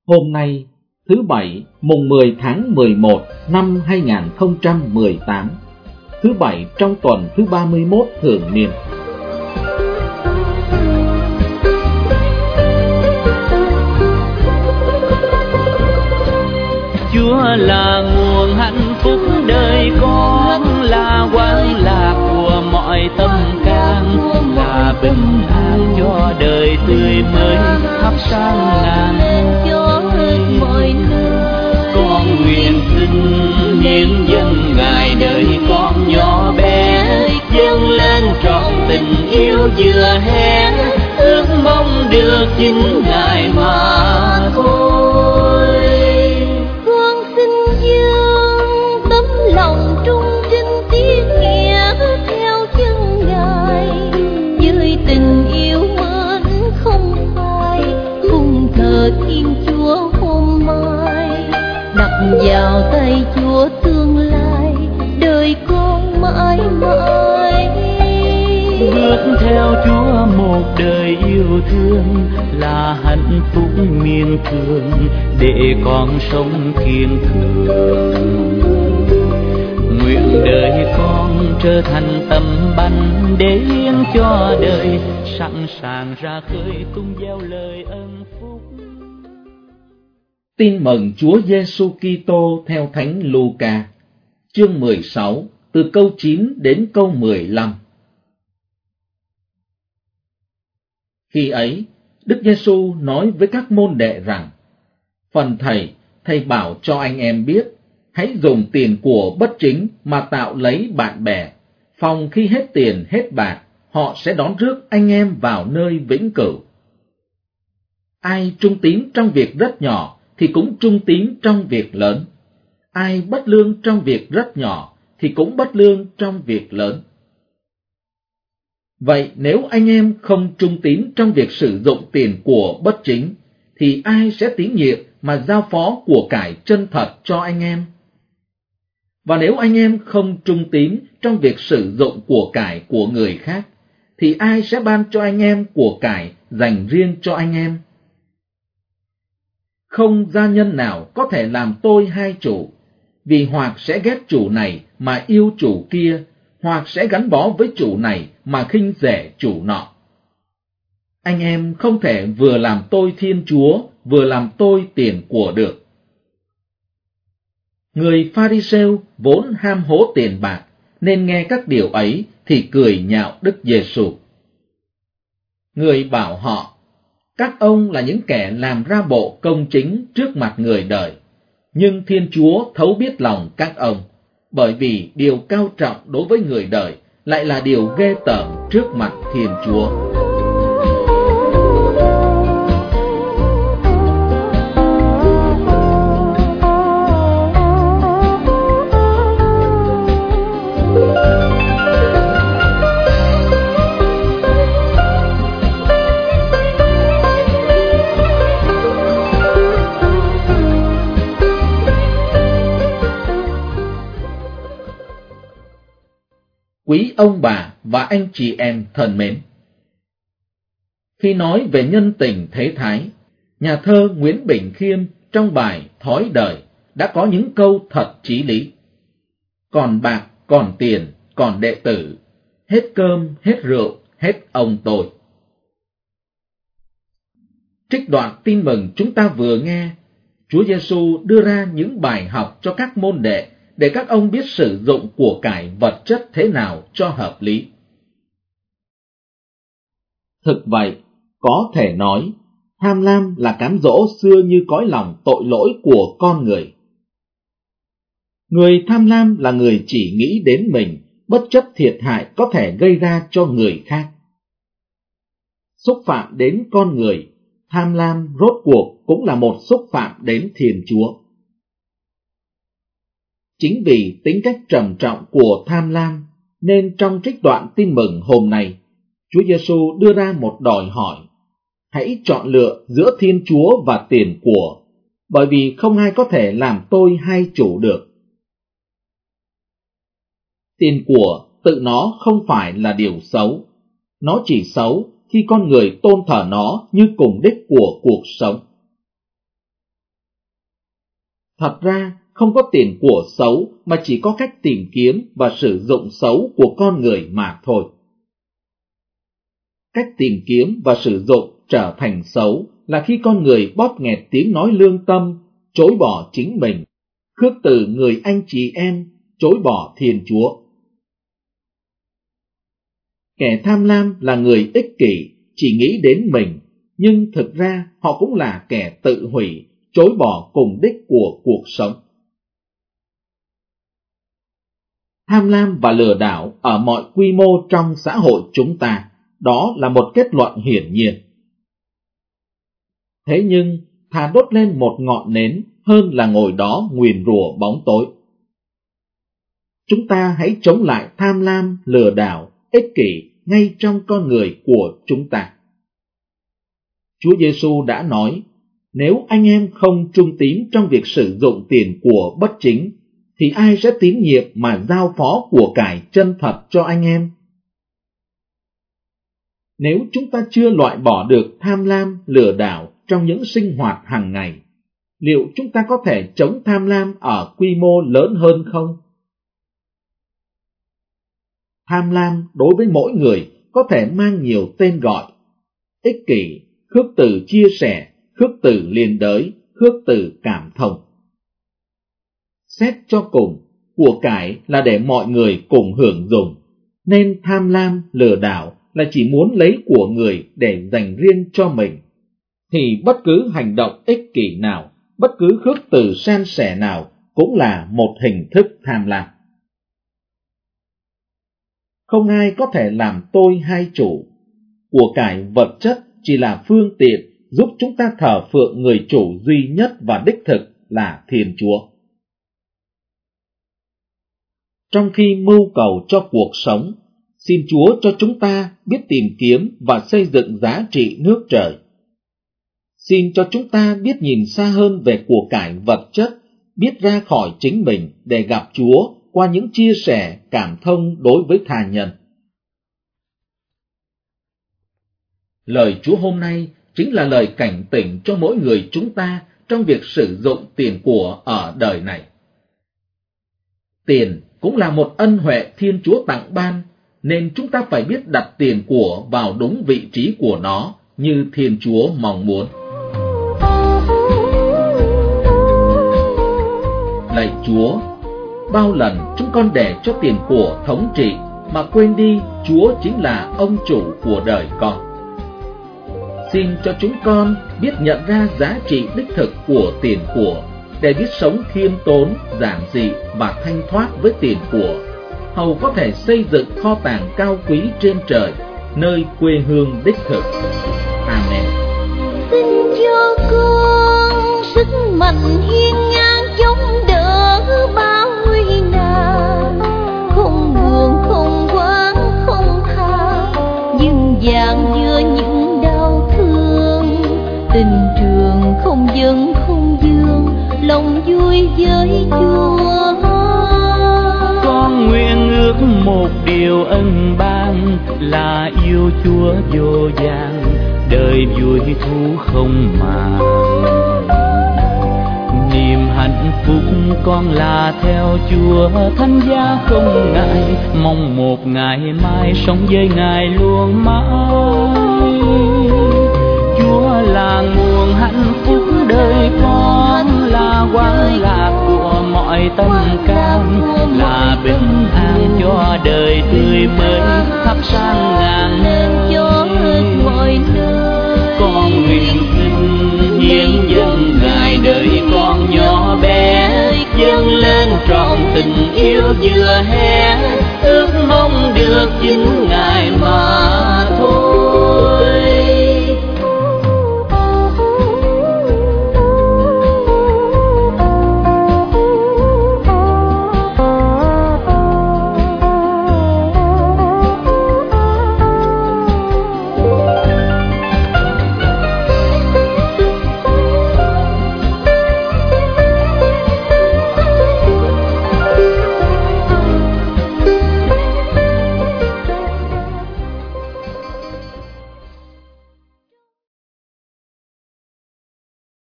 Hôm nay, thứ Bảy, mùng 10 tháng 11 năm 2018, thứ Bảy trong tuần thứ 31 thường niên. Chúa là nguồn hạnh phúc đời con, là quang lạc của mọi tâm can, là bình an cho đời tươi mới, thắp sáng ngàn cho mọi nơi. Con nguyện xin hiến dâng Ngài đời con nhỏ bé, dâng lên trọn tình yêu vừa hé, ước mong được chính Ngài mà thôi. Con xin dâng tấm lòng trung trinh tiết nghĩa theo chân Ngài, với tình yêu mến không phai, khung thờ Thiên Chúa hôm mai, đặt vào tay Chúa tương lai, đời con mãi mãi. Bước theo Chúa một đời yêu thương là hạnh phúc miên thường, để con sống kiên cường. Nguyện đời con trở thành tấm bánh để hiến cho đời, sẵn sàng ra khơi tung gieo lời ân phúc. Tin mừng Chúa Giêsu Kitô theo Thánh Luca, chương 16, từ câu 9 đến câu 15. Khi ấy, Đức Giêsu nói với các môn đệ rằng: Phần thầy bảo cho anh em biết, hãy dùng tiền của bất chính mà tạo lấy bạn bè, phòng khi hết tiền hết bạc, họ sẽ đón rước anh em vào nơi vĩnh cửu. Ai trung tín trong việc rất nhỏ thì cũng trung tín trong việc lớn, ai bất lương trong việc rất nhỏ thì cũng bất lương trong việc lớn. Vậy nếu anh em không trung tín trong việc sử dụng tiền của bất chính, thì ai sẽ tín nhiệm mà giao phó của cải chân thật cho anh em? Và nếu anh em không trung tín trong việc sử dụng của cải của người khác, thì ai sẽ ban cho anh em của cải dành riêng cho anh em? Không gia nhân nào có thể làm tôi hai chủ, vì hoặc sẽ ghét chủ này mà yêu chủ kia, hoặc sẽ gắn bó với chủ này mà khinh rẻ chủ nọ. Anh em không thể vừa làm tôi Thiên Chúa, vừa làm tôi tiền của được. Người Pha-ri-sêu vốn ham hố tiền bạc, nên nghe các điều ấy thì cười nhạo Đức Giêsu. Người bảo họ: Các ông là những kẻ làm ra bộ công chính trước mặt người đời, nhưng Thiên Chúa thấu biết lòng các ông, bởi vì điều cao trọng đối với người đời lại là điều ghê tởm trước mặt Thiên Chúa. Quý ông bà và anh chị em thân mến, khi nói về nhân tình thế thái, nhà thơ Nguyễn Bỉnh Khiêm trong bài Thói đời đã có những câu thật chí lý. Còn bạc, còn tiền, còn đệ tử, hết cơm, hết rượu, hết ông tôi. Trích đoạn tin mừng chúng ta vừa nghe, Chúa Giêsu đưa ra những bài học cho các môn đệ để các ông biết sử dụng của cải vật chất thế nào cho hợp lý. Thực vậy, có thể nói, tham lam là cám dỗ xưa như cõi lòng tội lỗi của con người. Người tham lam là người chỉ nghĩ đến mình, bất chấp thiệt hại có thể gây ra cho người khác. Xúc phạm đến con người, tham lam rốt cuộc cũng là một xúc phạm đến Thiên Chúa. Chính vì tính cách trầm trọng của tham lam, nên trong trích đoạn tin mừng hôm nay, Chúa Giêsu đưa ra một đòi hỏi: hãy chọn lựa giữa Thiên Chúa và tiền của, bởi vì không ai có thể làm tôi hai chủ được. Tiền của tự nó không phải là điều xấu, nó chỉ xấu khi con người tôn thờ nó như cùng đích của cuộc sống. Thật ra không có tiền của xấu mà chỉ có cách tìm kiếm và sử dụng xấu của con người mà thôi. Cách tìm kiếm và sử dụng trở thành xấu là khi con người bóp nghẹt tiếng nói lương tâm, chối bỏ chính mình, khước từ người anh chị em, chối bỏ Thiên Chúa. Kẻ tham lam là người ích kỷ, chỉ nghĩ đến mình, nhưng thực ra họ cũng là kẻ tự hủy, chối bỏ cùng đích của cuộc sống. Tham lam và lừa đảo ở mọi quy mô trong xã hội chúng ta, đó là một kết luận hiển nhiên. Thế nhưng, thà đốt lên một ngọn nến hơn là ngồi đó nguyền rủa bóng tối. Chúng ta hãy chống lại tham lam, lừa đảo, ích kỷ ngay trong con người của chúng ta. Chúa Giêsu đã nói, nếu anh em không trung tín trong việc sử dụng tiền của bất chính, thì ai sẽ tín nhiệm mà giao phó của cải chân thật cho anh em? Nếu chúng ta chưa loại bỏ được tham lam, lừa đảo trong những sinh hoạt hàng ngày, liệu chúng ta có thể chống tham lam ở quy mô lớn hơn không? Tham lam đối với mỗi người có thể mang nhiều tên gọi: ích kỷ, khước từ chia sẻ, khước từ liên đới, khước từ cảm thông. Xét cho cùng, của cải là để mọi người cùng hưởng dùng, nên tham lam, lừa đảo là chỉ muốn lấy của người để dành riêng cho mình. Thì bất cứ hành động ích kỷ nào, bất cứ khước từ san sẻ nào cũng là một hình thức tham lam. Không ai có thể làm tôi hai chủ. Của cải vật chất chỉ là phương tiện giúp chúng ta thờ phượng người chủ duy nhất và đích thực là Thiên Chúa. Trong khi mưu cầu cho cuộc sống, xin Chúa cho chúng ta biết tìm kiếm và xây dựng giá trị nước trời. Xin cho chúng ta biết nhìn xa hơn về của cải vật chất, biết ra khỏi chính mình để gặp Chúa qua những chia sẻ, cảm thông đối với tha nhân. Lời Chúa hôm nay chính là lời cảnh tỉnh cho mỗi người chúng ta trong việc sử dụng tiền của ở đời này. Tiền cũng là một ân huệ Thiên Chúa tặng ban, nên chúng ta phải biết đặt tiền của vào đúng vị trí của nó như Thiên Chúa mong muốn. Lạy Chúa, bao lần chúng con để cho tiền của thống trị mà quên đi Chúa chính là ông chủ của đời con. Xin cho chúng con biết nhận ra giá trị đích thực của tiền của, để biết sống khiêm tốn, giản dị và thanh thoát với tiền của, hầu có thể xây dựng kho tàng cao quý trên trời, nơi quê hương đích thực. Amen. Xin cho con sức mạnh hiên ngang chống đỡ bao nguy nan, không buồn, không quán, không tha, nhưng dàn giữa những đau thương, tình trường không dâng không dương, lòng vui với Chúa. Con nguyện ước một điều ân ban là yêu Chúa vô vàn, đời vui thú không màng. Niềm hạnh phúc con là theo Chúa thánh giá không ngại, mong một ngày mai sống với Ngài luôn mãi. Chúa là nguồn hạnh phúc đời con, là quang lạc của mọi tâm can, là bình an cho đời tươi mới thắp sáng ngàn nơi. Con nguyện xin hiến dâng Ngài đời con nhỏ bé, dâng lên trọn tình yêu vừa hé, ước mong được chính Ngài